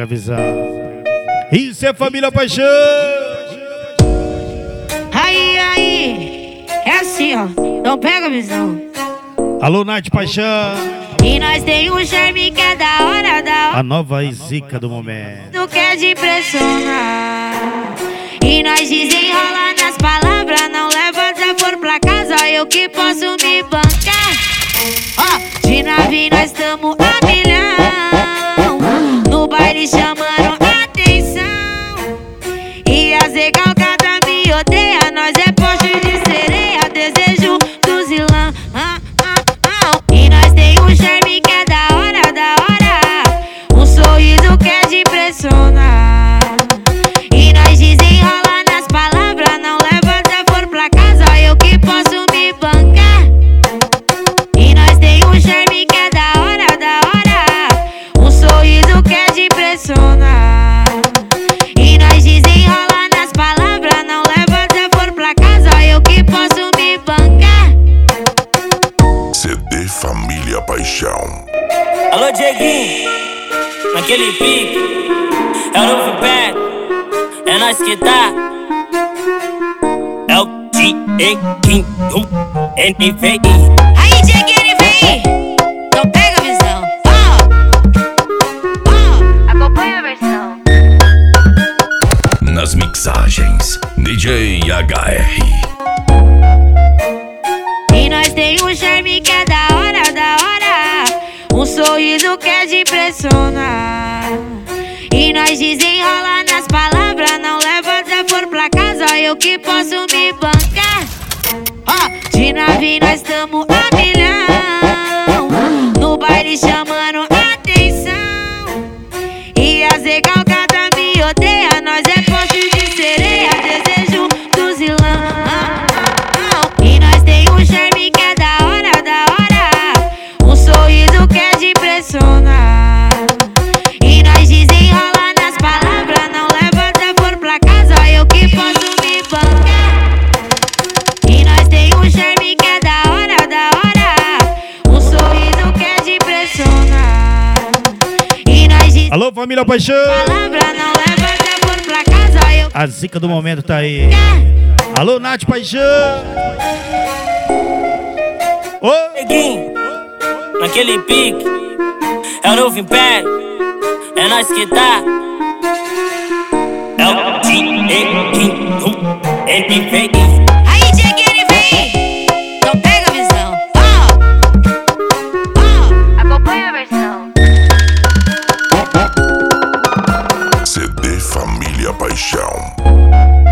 a visão. Isso é Família Paixão. Aí, é assim, ó, não pega a visão. Alô, Nath Paixão. E nós tem um charme que é da hora, A nova zica do momento. não quer de impressionar. E nós desenrola nas palavras, não leva desaforo pra casa, eu que posso me bancar. Ó, de nave nós tamo a milhão, no baile chamando atenção. E as recalcadas me odeia, nós é poste de sereia, desejo do zilão. E nós tem um charme que é da hora, um sorriso que é de impressionar. E nós desenrola nas palavras, não leva desaforo pra casa, eu que posso me bancar. E nós tem um charme que é da hora, um sorriso que é de impressionar. E nós desenrola nas palavras, não leva desaforo pra casa, eu que posso me bancar. CD Família Paixão. Alô, Dieguinho, naquele pique, é o novo pé, é nós que tá. É o Dieguinho, NVI. Aí, Dieguinho, vem! Não pega a visão. Acompanha a versão. Nas mixagens, DJ HR. E nós tem um charme que é da hora, um sorriso que é de impressionar. E nós desenrola nas palavras, não leva desaforo pra casa, eu que posso me bancar. Ó, de nave nós tamo a milhão, no baile chamando atenção. E as recalcadas me odeia, nós é poste de sereia, desejo do zilão. E nós tem um charme que é da hora, um sorriso que é de impressionar. E nós desenrola nas palavras, não leva desaforo pra casa, eu que posso me bancar. E nós tem um charme que é da hora, um sorriso que é de impressionar. E nós Alô, Família Paixão. palavra, não leva desaforo pra casa, eu A zica do momento tá aí. Alô, Nath Paixão. Ô, Dieguinho, naquele pique, é o novo império, é nós que tá. É o Dieguinho, NVI. Aí, Dieguinho, vem! Não pega a visão. Acompanha a versão. CD Família Paixão.